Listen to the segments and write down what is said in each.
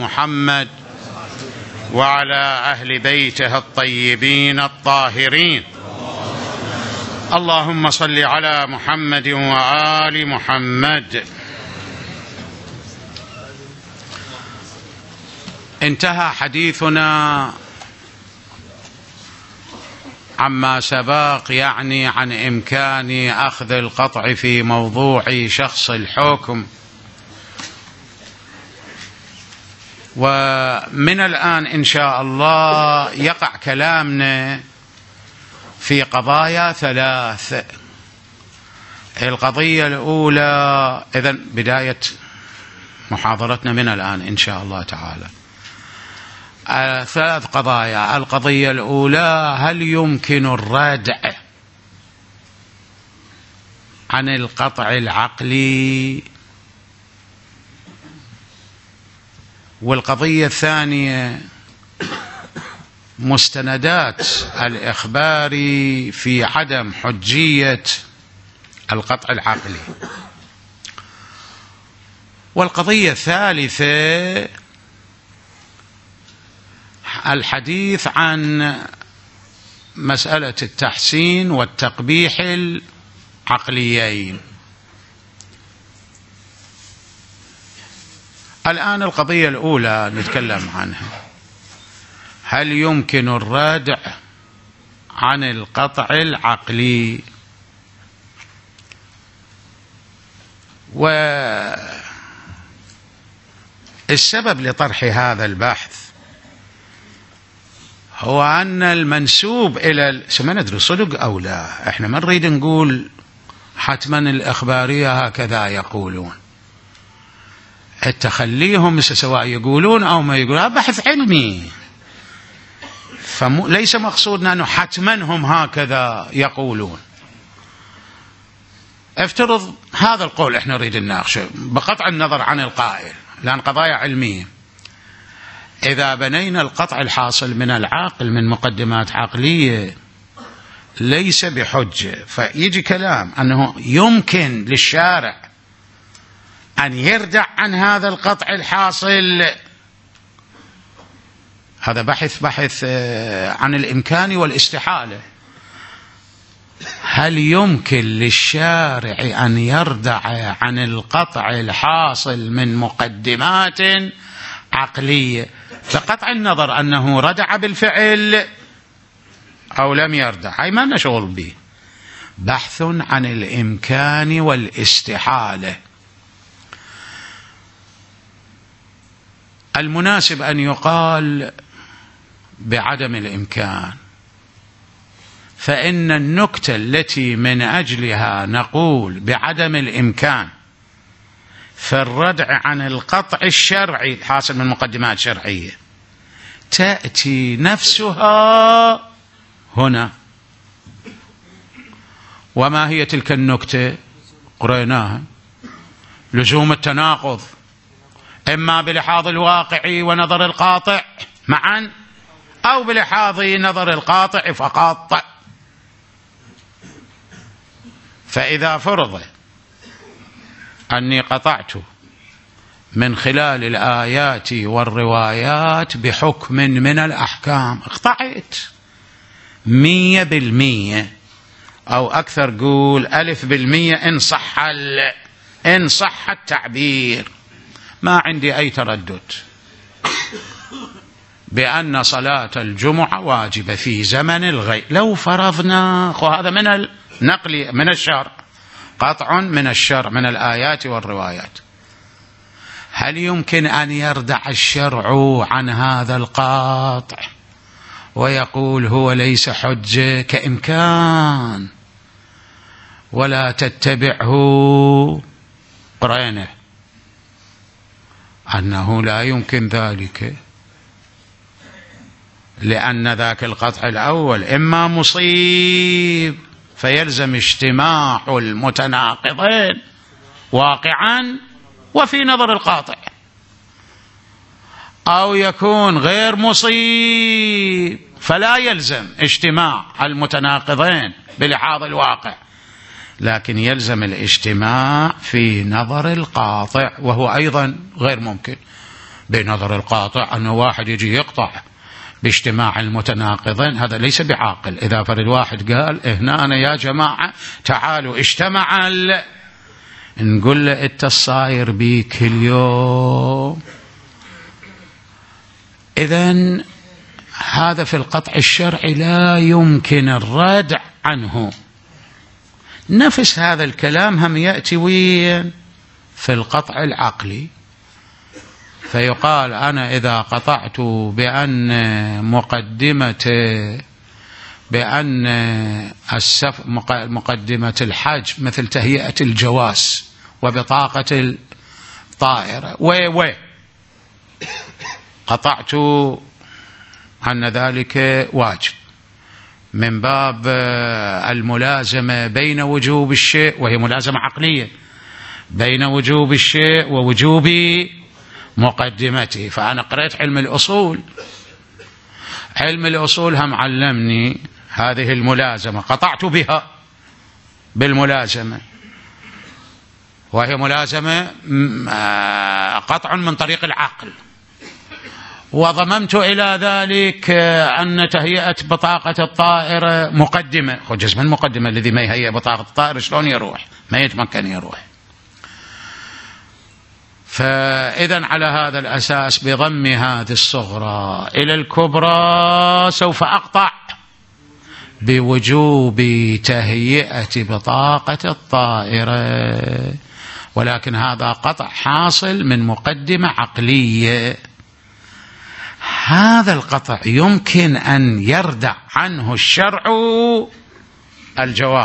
محمد وعلى أهل بيته الطيبين الطاهرين. اللهم صل على محمد وآل محمد. انتهى حديثنا عما سبق، يعني عن إمكان أخذ القطع في موضوع شخص الحكم، ومن الآن إن شاء الله يقع كلامنا في قضايا ثلاث. القضية الأولى، إذن بداية محاضرتنا من الآن إن شاء الله تعالى، ثلاث قضايا. القضية الأولى: هل يمكن الردع عن القطع العقلي؟ والقضية الثانية: مستندات الإخبار في عدم حجية القطع العقلي. والقضية الثالثة: الحديث عن مسألة التحسين والتقبيح العقليين. الآن القضية الأولى نتكلم عنها: هل يمكن الردع عن القطع العقلي؟ والسبب لطرح هذا البحث هو أن المنسوب إلى ما ندري صدق أو لا، احنا ما نريد نقول حتما الإخبارية هكذا يقولون، التخليهم سواء يقولون أو ما يقولون، بحث علمي، فليس مقصودنا أنه حتما هم هكذا يقولون. افترض هذا القول احنا نريد نناقشه بقطع النظر عن القائل، لأن قضايا علمية. إذا بنينا القطع الحاصل من العقل من مقدمات عقلية ليس بحجة، فيجي كلام أنه يمكن للشارع أن يردع عن هذا القطع الحاصل. هذا بحث عن الإمكان والاستحالة. هل يمكن للشارع أن يردع عن القطع الحاصل من مقدمات عقلية بقطع النظر أنه ردع بالفعل أو لم يردع؟ هاي ما لنا شغل به، بحث عن الإمكان والاستحالة. المناسب أن يقال بعدم الإمكان، فإن النكتة التي من أجلها نقول بعدم الإمكان في الردع عن القطع الشرعي الحاصل من مقدمات شرعية تأتي نفسها هنا. وما هي تلك النكتة؟ قريناها: لزوم التناقض إما بلحاظ الواقع ونظر القاطع معا، أو بلحاظ نظر القاطع فقط. فإذا فرض أني قطعت من خلال الآيات والروايات بحكم من الأحكام، اقطعت 100% أو أكثر، قول 1000% إن صح التعبير، ما عندي أي تردد بأن صلاة الجمعة واجبة في زمن الغيب. لو فرضنا، وهذا من النقل من الشرع، قطع من الشرع من الآيات والروايات، هل يمكن أن يردع الشرع عن هذا القاطع ويقول هو ليس حجة كإمكان ولا تتبعه؟ قرينه أنه لا يمكن ذلك، لأن ذاك القطع الأول إما مصيب فيلزم اجتماع المتناقضين واقعا وفي نظر القاطع، أو يكون غير مصيب فلا يلزم اجتماع المتناقضين بلحاظ الواقع، لكن يلزم الاجتماع في نظر القاطع، وهو أيضا غير ممكن. بنظر القاطع أنه واحد يجي يقطع باجتماع المتناقضين، هذا ليس بعاقل. إذا فرد واحد قال هنا أنا يا جماعة تعالوا اجتمع نقول له أنت الصاير بيك اليوم. إذن هذا في القطع الشرعي لا يمكن الردع عنه. نفس هذا الكلام هم يأتي وين في القطع العقلي، فيقال أنا إذا قطعت بأن مقدمة الحج مثل تهيئة الجواز وبطاقة الطائرة قطعت أن ذلك واجب من باب الملازمة بين وجوب الشيء، وهي ملازمة عقلية، بين وجوب الشيء ووجوب مقدمته. فأنا قرأت علم الأصول، علم الأصول هم علمني هذه الملازمة، قطعت بها بالملازمة، وهي ملازمة قطع من طريق العقل، وضممت إلى ذلك أن تهيئة بطاقة الطائرة مقدمة. جزء من المقدمة، الذي ما يهيئ بطاقة الطائرة شلون يروح؟ ما يتمكن يروح. فإذا على هذا الأساس بضم هذه الصغرى إلى الكبرى سوف أقطع بوجوب تهيئة بطاقة الطائرة، ولكن هذا قطع حاصل من مقدمة عقلية. هذا القطع يمكن أن يردع عنه الشرع الجواب،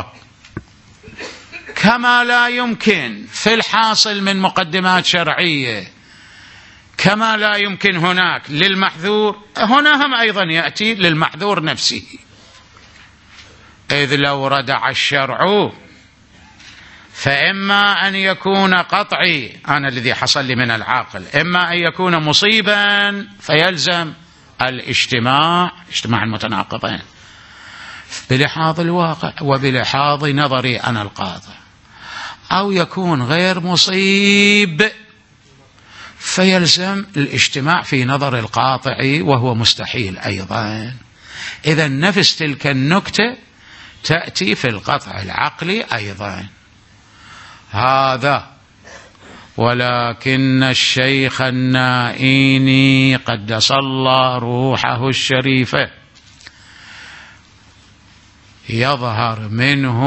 كما لا يمكن في الحاصل من مقدمات شرعية، كما لا يمكن هناك للمحذور، هنا هم أيضا يأتي للمحذور نفسه. إذ لو ردع الشرع فإما أن يكون قطعي، أنا الذي حصل لي من العاقل، إما أن يكون مصيبا فيلزم اجتماع المتناقضين بلحاظ الواقع وبلحاظ نظري أنا القاطع، أو يكون غير مصيب فيلزم الاجتماع في نظر القاطع وهو مستحيل أيضا. إذا نفس تلك النكتة تأتي في القطع العقلي أيضا. هذا ولكن الشيخ النائيني قدس الله روحه الشريفة يظهر منه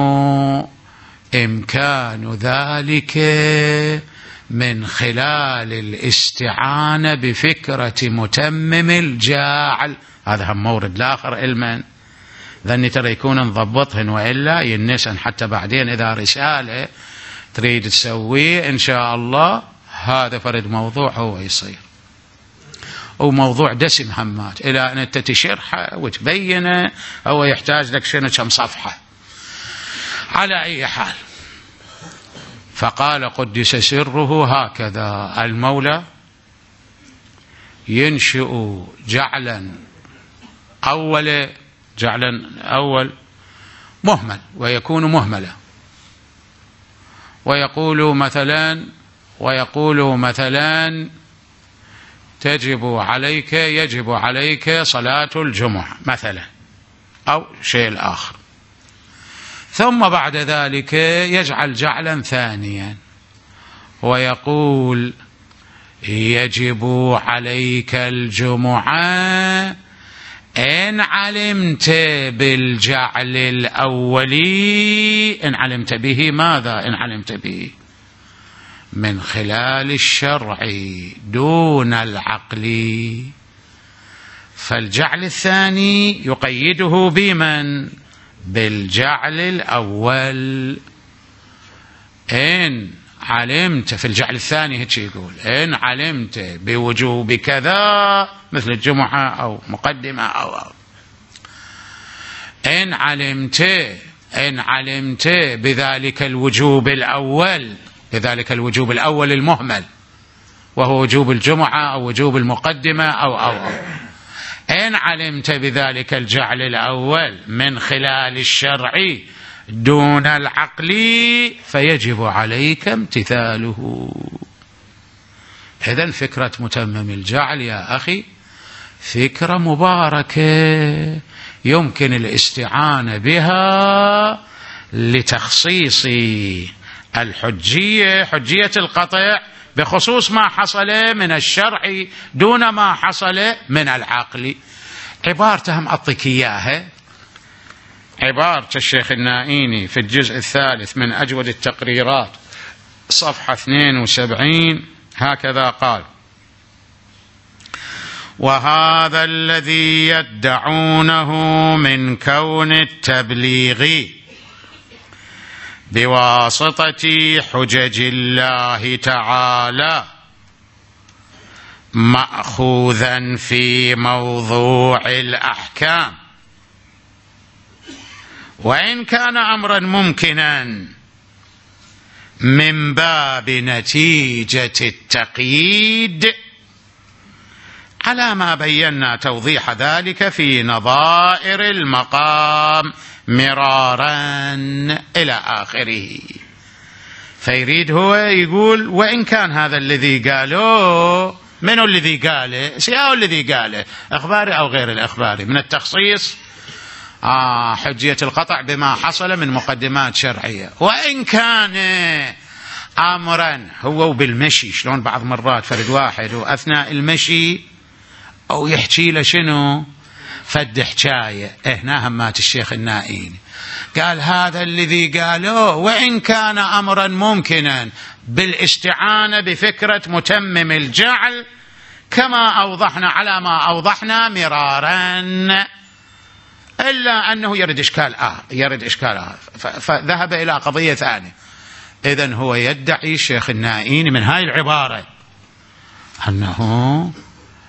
إمكان ذلك من خلال الاستعانة بفكرة متمم الجاعل. هذا هم مورد الآخر علما ذني ترى يكون نضبطهن، وإلا ينسن حتى بعدين إذا رسالة تريد تسويه إن شاء الله هذا فرد موضوع هو يصير، وموضوع دسم همات إلى أن أنت تشرحه وتبينه، أو يحتاج لك شنو كم صفحة. على أي حال، فقال قدس سره هكذا: المولى ينشئ جعلا أول مهمل ويكون مهملا، ويقول مثلا يجب عليك صلاة الجمعة مثلا، أو شيء آخر، ثم بعد ذلك يجعل جعلا ثانيا ويقول يجب عليك الجمعة إن علمت بالجعل الأولي. إن علمت به ماذا؟ إن علمت به من خلال الشرع دون العقل. فالجعل الثاني يقيده بمن؟ بالجعل الأول. إن علمت في الجعل الثاني هيك يقول: إن علمت بوجوب كذا مثل الجمعة أو مقدمة أو إن علمت بذلك الوجوب الأول المهمل، وهو وجوب الجمعة أو وجوب المقدمة أو إن علمت بذلك الجعل الأول من خلال الشرع دون العقل فيجب عليك امتثاله. إذن فكرة متمم الجعل يا أخي فكرة مباركة يمكن الاستعانة بها لتخصيص الحجية، حجية القطع، بخصوص ما حصل من الشرع دون ما حصل من العقل. عبارتهم أعطيك إياها، عبارة الشيخ النائيني في الجزء الثالث من أجود التقريرات صفحة 72 هكذا قال: وهذا الذي يدعونه من كون التبليغ بواسطة حجج الله تعالى مأخوذا في موضوع الأحكام، وإن كان أمرا ممكنا من باب نتيجة التقييد، على ما بينا توضيح ذلك في نظائر المقام مرارا إلى آخره. فيريد هو يقول وإن كان هذا الذي قاله، من الذي قاله؟ سياء الذي قاله، أخباري أو غير الأخباري، من التخصيص حجية القطع بما حصل من مقدمات شرعية. وإن كان أمرا هو بالمشي، شلون بعض مرات فرد واحد وأثناء المشي أو يحكي له شنو فد حكاية، هنا همات الشيخ النائيني قال هذا الذي قاله وإن كان أمرا ممكنا بالاستعانة بفكرة متمم الجعل كما أوضحنا على ما أوضحنا مرارا، إلا أنه يرد إشكال فذهب إلى قضية ثانية. إذن هو يدعي الشيخ النائيني من هاي العبارة أنه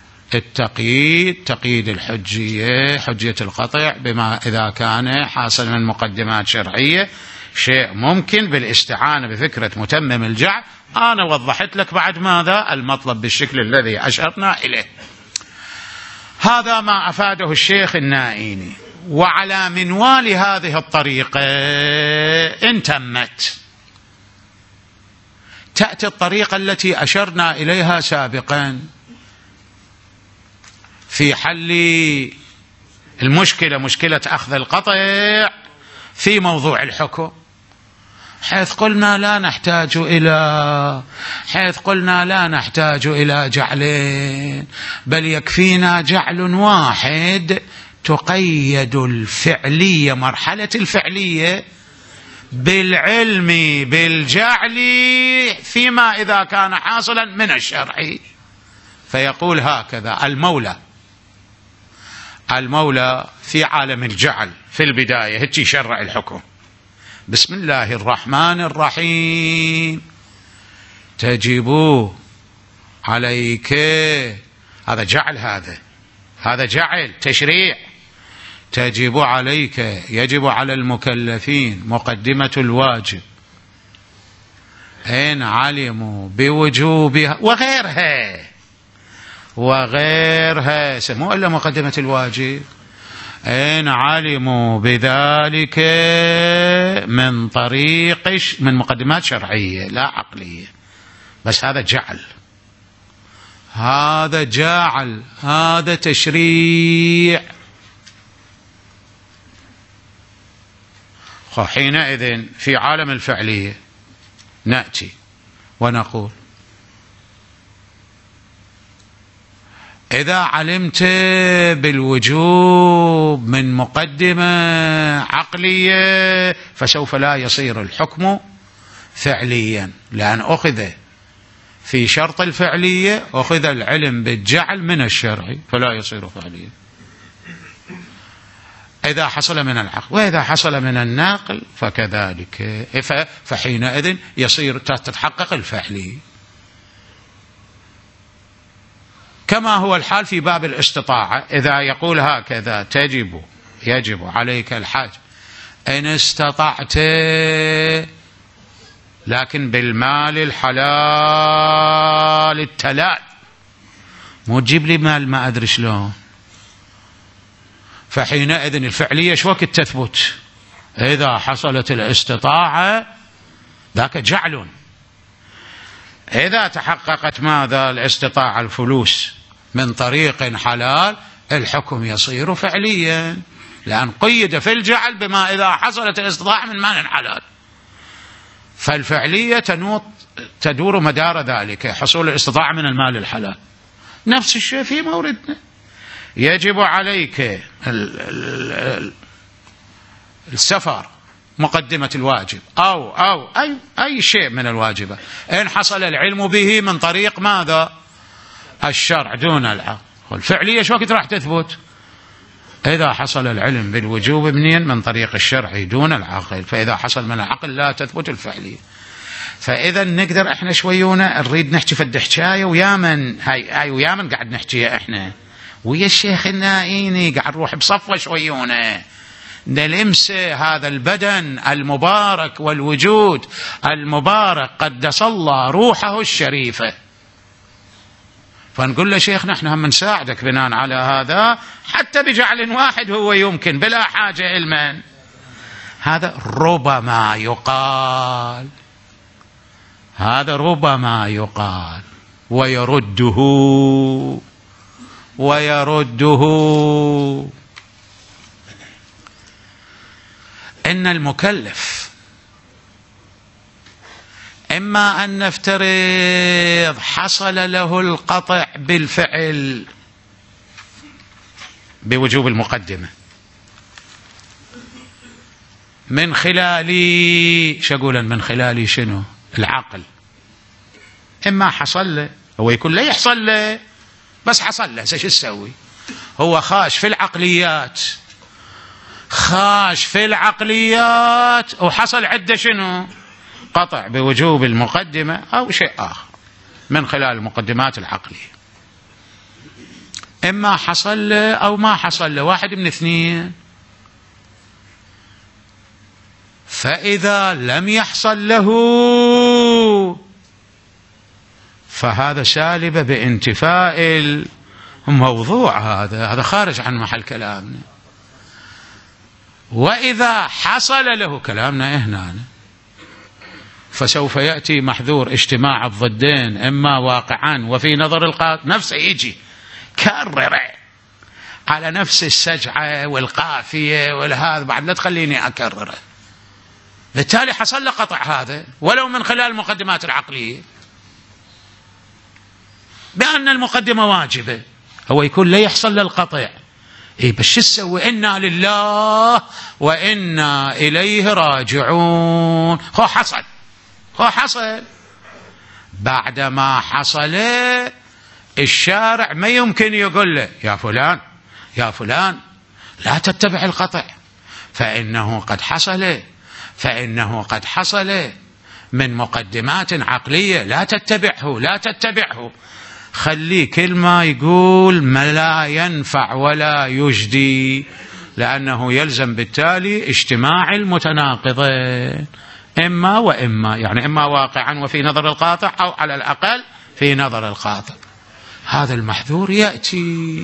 تقييد الحجية، حجية القطع، بما إذا كان حاصل من مقدمات شرعية شيء ممكن بالاستعانة بفكرة متمم الجعل. أنا وضحت لك بعد ماذا المطلب بالشكل الذي أشرنا إليه. هذا ما أفاده الشيخ النائيني. وعلى منوال هذه الطريقة إن تمت تأتي الطريقة التي أشرنا إليها سابقا في حل المشكلة، مشكلة أخذ القطع في موضوع الحكم، حيث قلنا لا نحتاج إلى جعلين، بل يكفينا جعل واحد تقيد الفعلية، مرحلة الفعلية، بالعلم بالجعل فيما إذا كان حاصلا من الشرع. فيقول هكذا: المولى في عالم الجعل في البداية هيك يشرع الحكم: بسم الله الرحمن الرحيم تجب عليك، هذا جعل، هذا جعل تشريع، تجب عليك، يجب على المكلفين مقدمة الواجب إن علموا بوجوبها وغيرها سموه إلا مقدمة الواجب، إن علموا بذلك من طريق من مقدمات شرعية لا عقلية. بس هذا جعل، هذا تشريع. حينئذ في عالم الفعلية نأتي ونقول: إذا علمت بالوجوب من مقدمة عقلية فسوف لا يصير الحكم فعليا، لأن أخذ في شرط الفعلية، أخذ العلم بالجعل من الشرع فلا يصير فعليا إذا حصل من العقل، وإذا حصل من الناقل فكذلك، فحينئذ يصير تتحقق الفعلية، كما هو الحال في باب الاستطاعة. إذا يقول هكذا يجب عليك الحج إن استطعت، لكن بالمال الحلال التلال، مو تجيب لي مال ما أدري شلون. فحينئذ الفعلية شو وقت تثبت؟ إذا حصلت الاستطاعة ذاك جعل. إذا تحققت ماذا؟ الاستطاعة الفلوس من طريق حلال، الحكم يصير فعليا، لأن قيد في الجعل بما إذا حصلت الاستطاعة من مال حلال، فالفعلية تدور مدار ذلك حصول الاستطاعة من المال الحلال. نفس الشيء في موردنا، يجب عليك السفر مقدمة الواجب أو أي شيء من الواجبة، إن حصل العلم به من طريق ماذا؟ الشرع دون العقل. والفعلية شو وقت راح تثبت؟ إذا حصل العلم بالوجوب منين؟ من طريق الشرع دون العقل، فإذا حصل من العقل لا تثبت الفعلية. فإذا نقدر إحنا شويونا نريد نحكي فد حكاية هاي ويامن قاعد نحكيها إحنا ويا الشيخ النائيني، قاعد نروح بصفوة شويونا نلمس هذا البدن المبارك والوجود المبارك قدس الله روحه الشريفة، فنقول له شيخنا احنا هم نساعدك بناء على هذا حتى بجعل واحد هو يمكن بلا حاجة علما. هذا ربما يقال، هذا ربما يقال ويرده إن المكلف إما أن نفترض حصل له القطع بالفعل بوجوب المقدمة من خلال من خلال شنو؟ العقل. إما حصل له، هو يكون لا يحصل له بس حصل له، شو يسوي؟ هو خاش في العقليات وحصل عدة شنو؟ قطع بوجوب المقدمة أو شيء آخر من خلال المقدمات العقلية. إما حصل له أو ما حصل له، واحد من اثنين. فإذا لم يحصل له فهذا سالب بانتفاء الموضوع، هذا خارج عن محل كلامنا. وإذا حصل له كلامنا هنا فسوف يأتي محذور اجتماع الضدين إما واقعا وفي نظر القاضي نفسه يجي كرر على نفس السجعة والقافية والهذا، بعد لا تخليني أكرره. بالتالي حصل له قطع هذا ولو من خلال المقدمات العقلية بأن المقدمة واجبة، هو يكون لا يحصل له القطع. بس شو تسوي؟ إنا لله وإنا إليه راجعون. هو حصل بعدما حصل الشارع ما يمكن يقول له يا فلان لا تتبع القطع فإنه قد حصل من مقدمات عقلية، لا تتبعه. خليه كل ما يقول ما لا ينفع ولا يجدي، لأنه يلزم بالتالي اجتماع المتناقضين إما وإما، يعني إما واقعا وفي نظر القاطع أو على الأقل في نظر القاطع. هذا المحذور يأتي.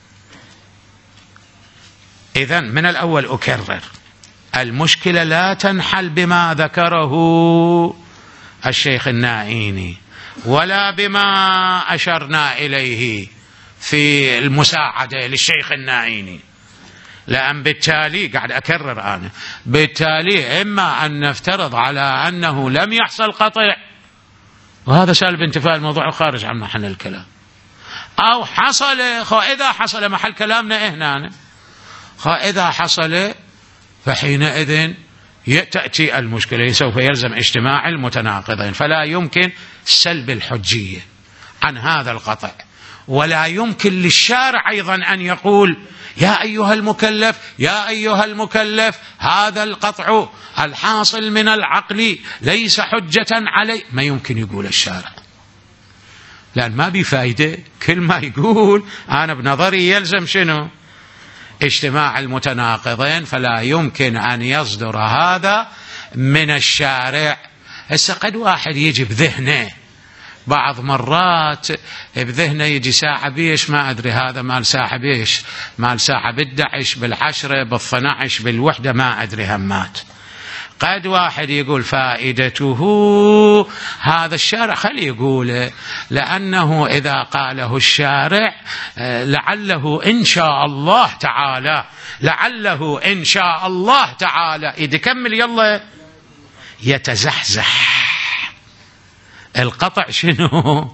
إذن من الأول أكرر، المشكلة لا تنحل بما ذكره الشيخ النائيني ولا بما أشرنا إليه في المساعدة للشيخ النائيني، لأن بالتالي قاعد أكرر أنا بالتالي إما أن نفترض على أنه لم يحصل قطع وهذا سالب انتفاء الموضوع خارج عن محل الكلام، أو حصل. إذا حصل محل كلامنا هنا، إذا حصل فحينئذ تأتي المشكلة، سوف يلزم اجتماع المتناقضين، فلا يمكن سلب الحجية عن هذا القطع، ولا يمكن للشارع أيضا أن يقول يا أيها المكلف هذا القطع الحاصل من العقل ليس حجة علي. ما يمكن يقول الشارع، لأن ما بفايدة. كل ما يقول أنا بنظري يلزم شنو؟ اجتماع المتناقضين، فلا يمكن أن يصدر هذا من الشارع. هسه قد واحد يجي بذهنه بعض مرات بذهنه يجي ساعة بيش ما أدري هذا مال ساعة بيش، مال ساعة بالدعش بالعشرة بالثناعش بالوحدة ما أدري همات. قد واحد يقول فائدته هذا الشارع خلي يقوله، لأنه إذا قاله الشارع لعله إن شاء الله تعالى، لعله إن شاء الله تعالى إذا كمل يلا يتزحزح القطع، شنو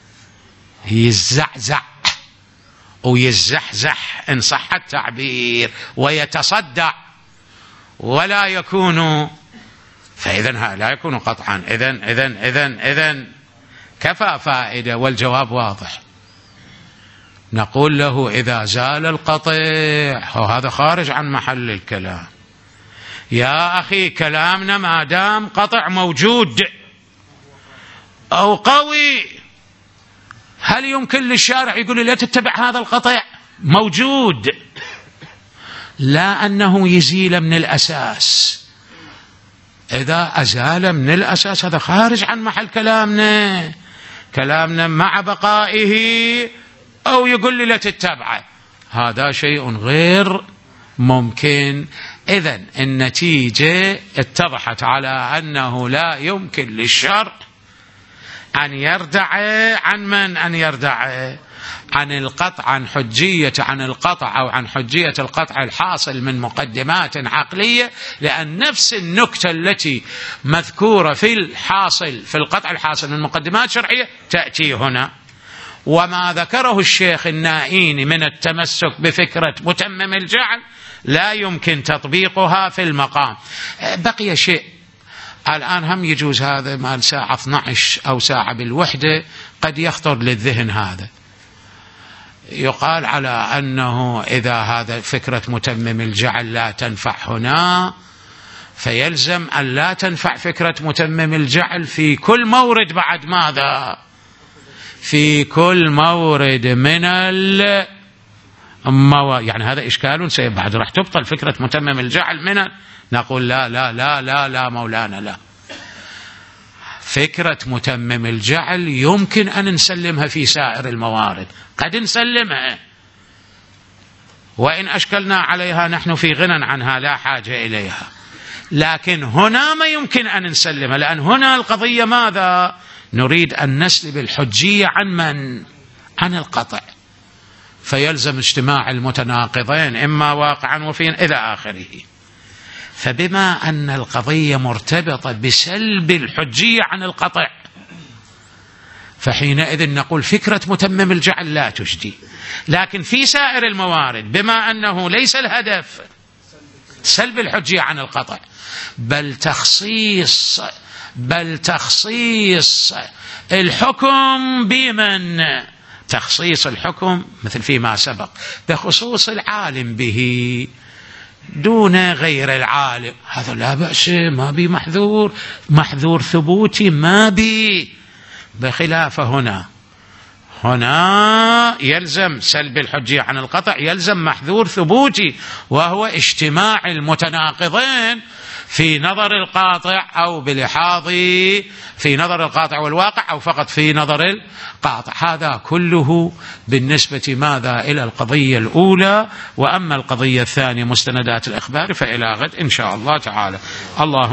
يزعزع ويزحزح إن صح التعبير، ويتصدع ولا يكون، فإذا لا يكون قطعا. إذن كفى فائدة. والجواب واضح، نقول له إذا زال القطع، وهذا خارج عن محل الكلام يا أخي، كلامنا ما دام قطع موجود أو قوي، هل يمكن للشارع يقول لي لا تتبع هذا القطع؟ موجود، لا أنه يزيل من الأساس. إذا أزال من الأساس هذا خارج عن محل كلامنا، كلامنا مع بقائه، أو يقول لي لا تتبعه، هذا شيء غير ممكن. إذن النتيجة اتضحت على أنه لا يمكن للشرع أن يردع عن من؟ أن يردع عن القطع، عن حجية، عن القطع أو عن حجية القطع الحاصل من مقدمات عقلية، لأن نفس النكتة التي مذكورة في الحاصل في القطع الحاصل من مقدمات شرعية تأتي هنا. وما ذكره الشيخ النائيني من التمسك بفكرة متمم الجعل لا يمكن تطبيقها في المقام. بقي شيء الآن هم يجوز هذا مال ساعة 12 أو ساعة بالوحدة قد يخطر للذهن، هذا يقال على أنه إذا هذا فكرة متمم الجعل لا تنفع هنا، فيلزم أن لا تنفع فكرة متمم الجعل في كل مورد بعد ماذا؟ في كل مورد من يعني هذا إشكال بعد راح تبطل فكرة متمم الجعل من. نقول لا لا لا لا لا مولانا، لا، فكرة متمم الجعل يمكن أن نسلمها في سائر الموارد، قد نسلمها وإن أشكلنا عليها نحن في غنى عنها لا حاجة إليها، لكن هنا ما يمكن أن نسلمها، لأن هنا القضية ماذا؟ نريد أن نسلب الحجية عن من؟ عن القطع، فيلزم اجتماع المتناقضين إما واقعا وفي إلى آخره. فبما أن القضية مرتبطة بسلب الحجية عن القطع، فحينئذ نقول فكرة متمم الجعل لا تجدي، لكن في سائر الموارد بما أنه ليس الهدف سلب الحجية عن القطع، بل تخصيص الحكم بمن؟ تخصيص الحكم مثل فيما سبق بخصوص العالم به دون غير العالم، هذا لا بأس، ما بي محذور ثبوتي ما بي، بخلاف هنا يلزم سلب الحجية عن القطع، يلزم محذور ثبوتي، وهو اجتماع المتناقضين في نظر القاطع أو بلحاظ في نظر القاطع والواقع، أو فقط في نظر القاطع. هذا كله بالنسبة ماذا؟ إلى القضية الأولى. وأما القضية الثانية مستندات الإخبار فإلى غد إن شاء الله تعالى. الله